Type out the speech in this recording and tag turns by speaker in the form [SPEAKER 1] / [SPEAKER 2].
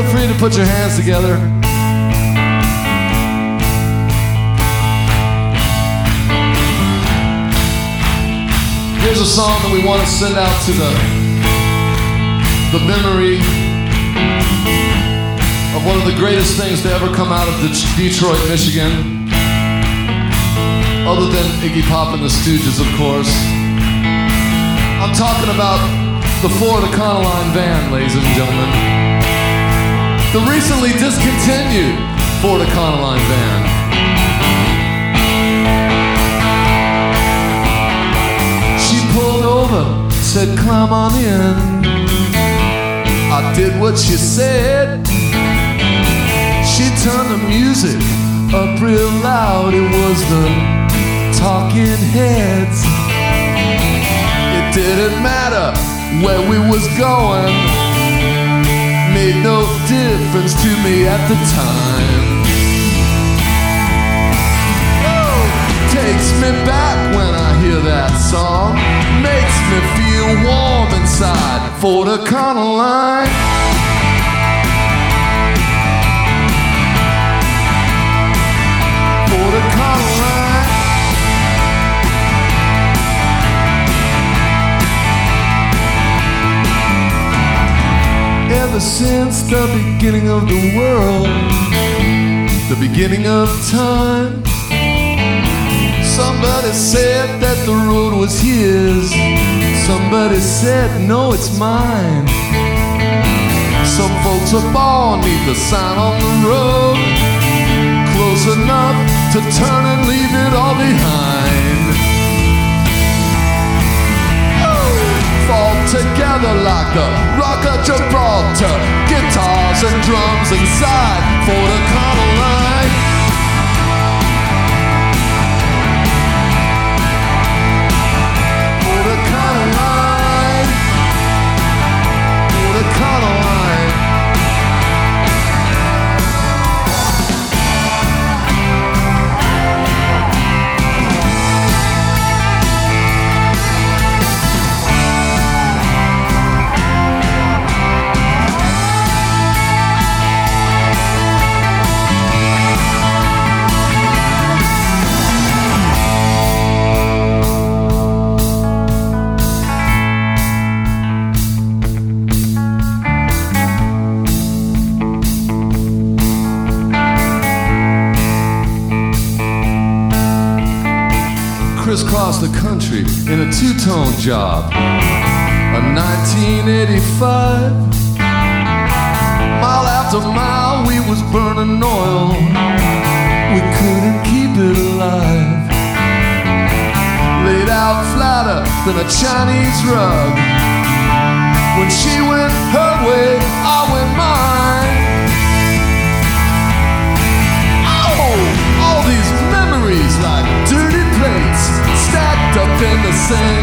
[SPEAKER 1] feel free to put your hands together. Here's a song that we want to send out to the memory of one of the greatest things to ever come out of Detroit, Michigan. Other than Iggy Pop and the Stooges, of course. I'm talking about the Ford Econoline van, ladies and gentlemen. The recently discontinued Ford Econoline van. She pulled over, said, "Climb on in." I did what she said. She turned the music up real loud. It was the Talking Heads. It didn't matter where we was going, made no difference to me at the time. Takes me back when I hear that song, makes me feel warm inside. Ford Econoline. Ford Econoline. Ever since the beginning of the world, the beginning of time, somebody said that the road was his. Somebody said, no, it's mine. Some folks are born neath the sign on the road, close enough to turn and leave it all behind. Fall together like the Rock of Gibraltar, guitars and drums inside Ford Econoline. Ford Econoline. Ford Econoline. Crisscross the country in a two-tone job. A 1985. Mile after mile we was burning oil. We couldn't keep it alive. Laid out flatter than a Chinese rug. When she went her way, I went mine. Oh, all these memories like dirty plates stacked up in the sink.